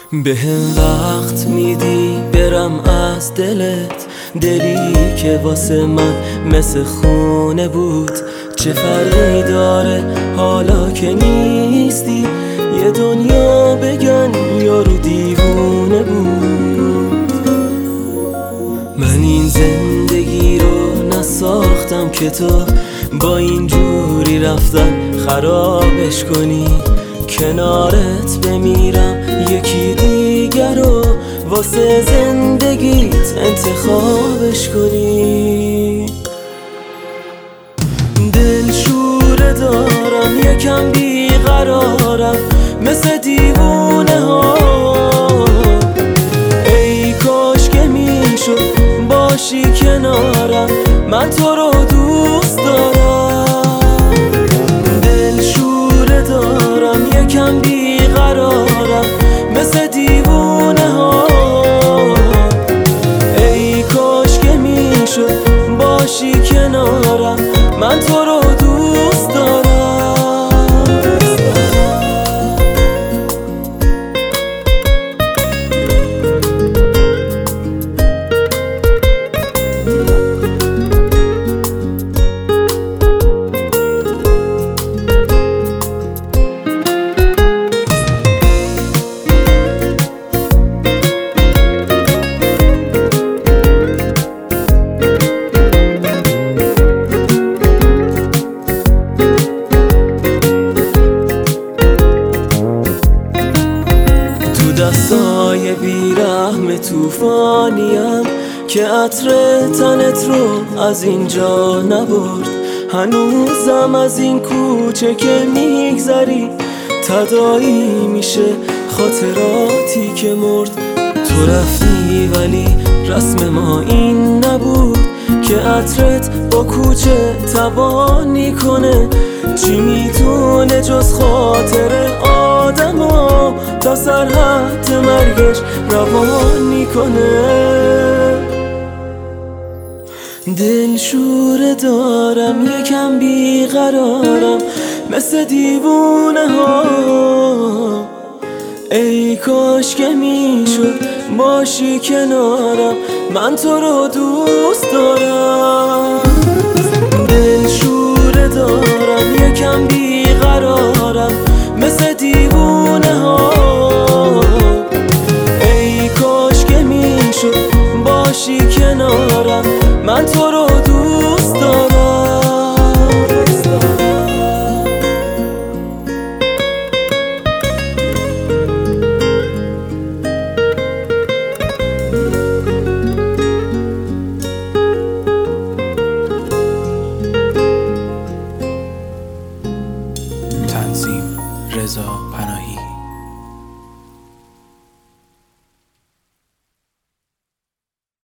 بهم وقت میدی برم از دلت، دلی که واسه من مثل خونه بود. چه فرقی داره حالا که نیستی؟ یه دنیا بگن یارو دیوونه بود. من این زندگی رو نساختم که تو با این جوری رفتن خرابش کنی. کنارت بمیرم یکی دیگر رو واسه زندگیت انتخابش کنی. دلشوره دارم یکم بیقرارم مثل دیوونه ها. ای کاش که میشد باشی کنارم، من تو رو دوست دارم. دلشوره دارم یکم بیقرارم مثل دیوونه ها. ای کاش که میشد باشی کنارم، من تو رو دوست دارم. دستای بیرحم توفانیم که عطر تنت رو از اینجا نبرد. هنوزم از این کوچه که میگذری تداعی میشه خاطراتی که مرد. تو رفتی ولی رسم ما این نبود که عطرت با کوچه تبانی کنه. چی میتونه جز خاطر آدمو تا سرحد مرگش روانی کنه؟ دلشوره دارم یکم بیقرارم مثل دیوونه ها. ای کاش که میشد باشی کنارم، من تو رو دوست دارم. دلشوره دارم یکم بیقرارم مثل دیوونه ها. ای کاش که میشد باشی کنارم، من تو رو دوست دارم. تنظیم رضا پناهی.